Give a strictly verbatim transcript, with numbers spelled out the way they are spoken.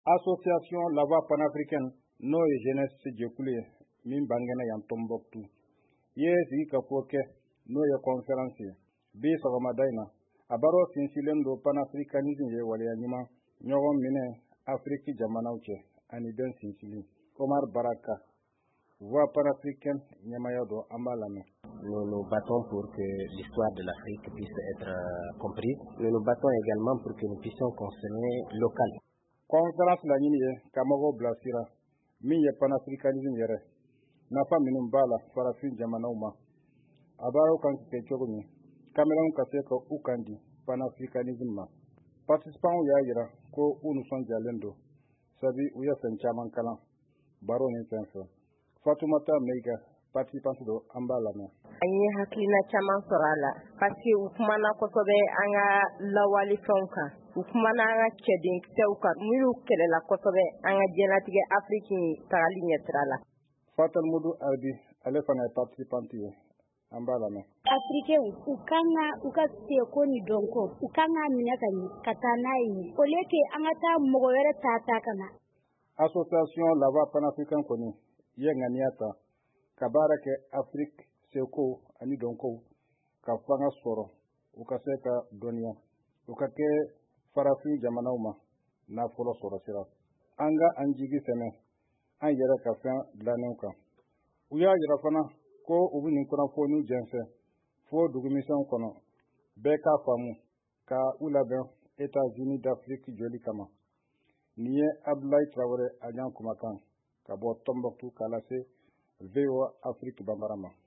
Association La Voix panafricaine n'o ye jeunesse jɛkulu ye min bangena yan Tombouctou ye sigi ka fɔ kɛ n'o ye conférence ye bi sɔgɔmada in na a baro sinsilen do panafricanisme ye waleya ɲuman ɲɔgɔn minɛ Afrique jamanaw cɛ ani bɛn sinsinli. Omar Baraka, Voix panafricaine ɲɛmaya do an b'a lamɛn. Nous nous battons pour que l'histoire de l'Afrique puisse être euh, comprise. Nous nous battons également pour que nous puissions concerner local. Conférence laɲini ye ka mɔgɔw bilasira min ye panafricanisme yɛrɛ nafa minnu b'a la farafin jamanaw ma a baaraw kan kɛ cogo min kameraw ka se ka u kan di panafricanisme ma. Participants y'a jira ko u nisɔndiyalen do sabi u ye fɛn caman kalan baro ni fɛn fɛ. Fatumata Meiga participante do an b'a lamɛn. An ye hakilina caman sɔrɔ a la parce que u kumana kosɛbɛ an ka lawalefɛnw kan, u kumana an ka cɛdenkisɛw kan minnu kɛlɛla kosɛbɛ an ka diɲɛlatigɛ Afrique tagali ɲɛsira la. Fatal Mudu Arbi ale fana ye participante ye an b'a lamɛn. Africains u kan ka u ka seko ni dɔnko u kan ka minɛ ka ɲɛ ka taa n'a ye au lieu que an ka taa mɔgɔ wɛrɛ ta ta ka na. Association La Voix panafricaine kɔni ye ŋaniya ta ka baara kɛ Afrique seko ani dɔnkow ka fanga sɔrɔ u ka se ka dɔnniya u ka kɛ farafin jamanaw ma nafolo sɔrɔ sira. An ka an jigi sɛmɛ an yɛrɛ ka fɛn dilannenw kan. U y'a jira fana ko u bɛ nin kunnafoniw jɛnsɛn fo dugumisɛnw kɔnɔ bɛɛ k'a faamu ka u labɛn États-Unis d'Afrique joli kama. Nin ye Abdoulaye Traoré Ajan kumakan ka bɔ Tombouctou k'a lase V O A Afrique Bambara ma.